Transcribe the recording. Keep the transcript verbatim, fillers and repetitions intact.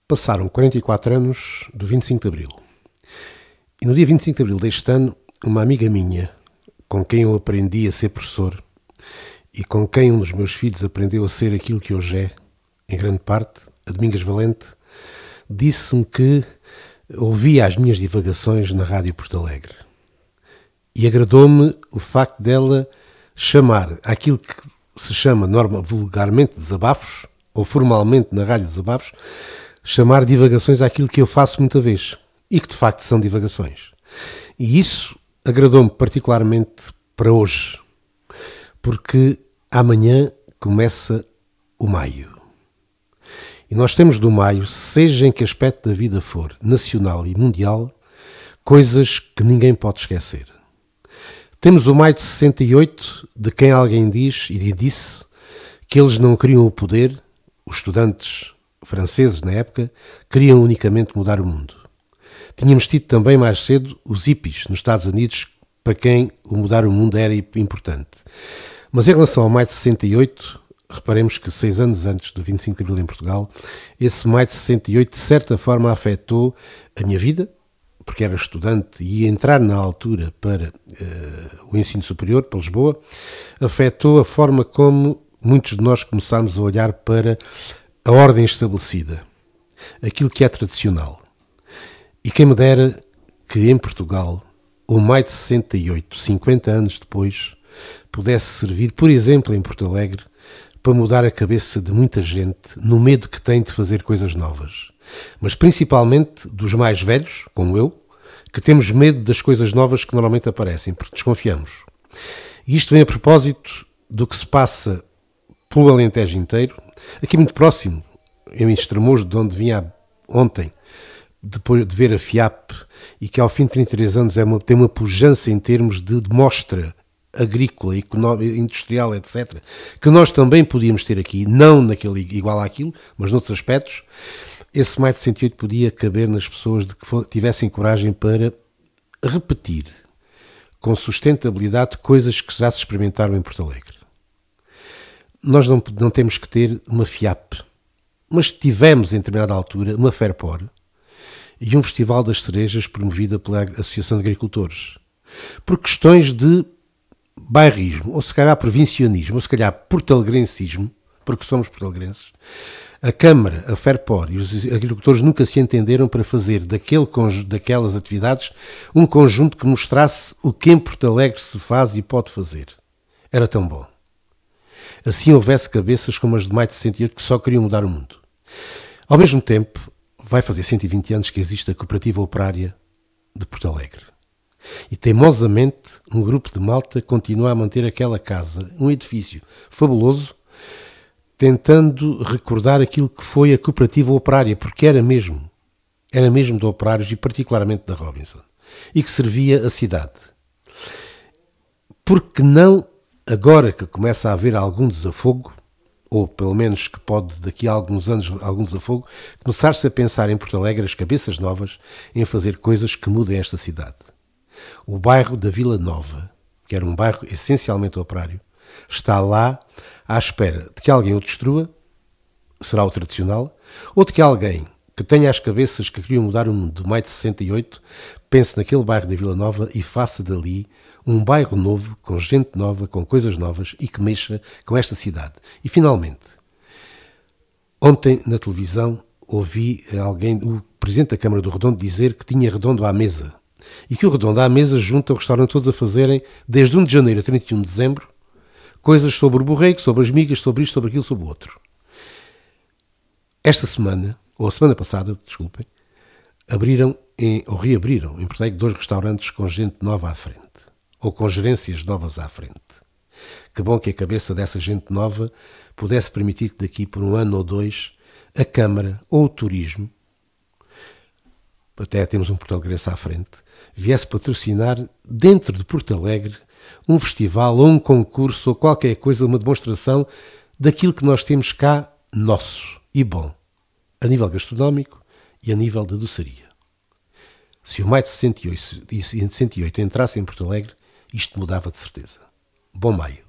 Passaram quarenta e quatro anos do vinte e cinco de Abril. E no dia vinte e cinco de Abril deste ano, uma amiga minha, com quem eu aprendi a ser professor e com quem um dos meus filhos aprendeu a ser aquilo que hoje é, em grande parte, a Domingas Valente, disse-me que ouvia as minhas divagações na Rádio Porto Alegre. E agradou-me o facto dela chamar aquilo que se chama normal, vulgarmente desabafos, ou formalmente na Rádio Desabafos, chamar divagações àquilo que eu faço muita vez e que de facto são divagações. E isso agradou-me particularmente para hoje, porque amanhã começa o maio. E nós temos do maio, seja em que aspecto da vida for, nacional e mundial, coisas que ninguém pode esquecer. Temos o maio de sessenta e oito, de quem alguém diz e disse que eles não queriam o poder, os estudantes franceses na época, queriam unicamente mudar o mundo. Tínhamos tido também mais cedo os hippies nos Estados Unidos, para quem o mudar o mundo era importante. Mas em relação ao maio de sessenta e oito, reparemos que seis anos antes do vinte e cinco de Abril em Portugal, esse maio de sessenta e oito de certa forma afetou a minha vida, porque era estudante e ia entrar na altura para uh, o ensino superior, para Lisboa, afetou a forma como muitos de nós começámos a olhar para a ordem estabelecida, aquilo que é tradicional. E quem me dera que em Portugal, o maio de sessenta e oito, cinquenta anos depois, pudesse servir, por exemplo, em Porto Alegre, para mudar a cabeça de muita gente no medo que tem de fazer coisas novas. Mas principalmente dos mais velhos, como eu, que temos medo das coisas novas que normalmente aparecem, porque desconfiamos. E isto vem a propósito do que se passa pelo Alentejo inteiro, aqui muito próximo, em Estremoz, de onde vinha ontem, depois de ver a FIAP, e que ao fim de trinta e três anos é uma, tem uma pujança em termos de, de mostra agrícola, económica, industrial, etcétera, que nós também podíamos ter aqui, não naquele, igual àquilo, mas noutros aspectos. Esse maio de sessenta e oito podia caber nas pessoas de que tivessem coragem para repetir com sustentabilidade coisas que já se experimentaram em Porto Alegre. Nós não, não temos que ter uma FIAP, mas tivemos em determinada altura uma Fairpor e um Festival das Cerejas promovida pela Associação de Agricultores, por questões de bairrismo, ou se calhar provincianismo, ou se calhar portalegrencismo, porque somos portalegrenses. A Câmara, a Fairpor e os agricultores nunca se entenderam para fazer daquele, daquelas atividades um conjunto que mostrasse o que em Porto Alegre se faz e pode fazer. Era tão bom. Assim houvesse cabeças como as de maio de sessenta e oito que só queriam mudar o mundo. Ao mesmo tempo, vai fazer cento e vinte anos que existe a Cooperativa Operária de Porto Alegre. E teimosamente um grupo de malta continua a manter aquela casa, um edifício fabuloso, tentando recordar aquilo que foi a Cooperativa Operária, porque era mesmo, era mesmo de operários e particularmente da Robinson, e que servia a cidade. Porque não, agora que começa a haver algum desafogo, ou pelo menos que pode daqui a alguns anos algum desafogo, começar-se a pensar em Porto Alegre, as cabeças novas, em fazer coisas que mudem esta cidade. O bairro da Vila Nova, que era um bairro essencialmente operário, está lá à espera de que alguém o destrua, será o tradicional, ou de que alguém que tenha as cabeças que queriam mudar o mundo de maio de sessenta e oito pense naquele bairro da Vila Nova e faça dali um bairro novo, com gente nova, com coisas novas e que mexa com esta cidade. E finalmente, ontem na televisão ouvi alguém, o Presidente da Câmara do Redondo, dizer que tinha Redondo à mesa. E que o Redondo à mesa junta o restaurante todos a fazerem, desde um de janeiro a trinta e um de dezembro, coisas sobre o borrego, sobre as migas, sobre isto, sobre aquilo, sobre o outro. Esta semana, ou a semana passada, desculpem, abriram, em, ou reabriram em Porto Alegre, dois restaurantes com gente nova à frente, ou com gerências novas à frente. Que bom que a cabeça dessa gente nova pudesse permitir que daqui por um ano ou dois a Câmara ou o Turismo, até temos um Porto Alegrense à frente, viesse patrocinar dentro de Porto Alegre um festival ou um concurso ou qualquer coisa, uma demonstração daquilo que nós temos cá nosso e bom, a nível gastronómico e a nível da doçaria. Se o maio de sessenta e oito entrasse em Porto Alegre, isto mudava de certeza. Bom maio.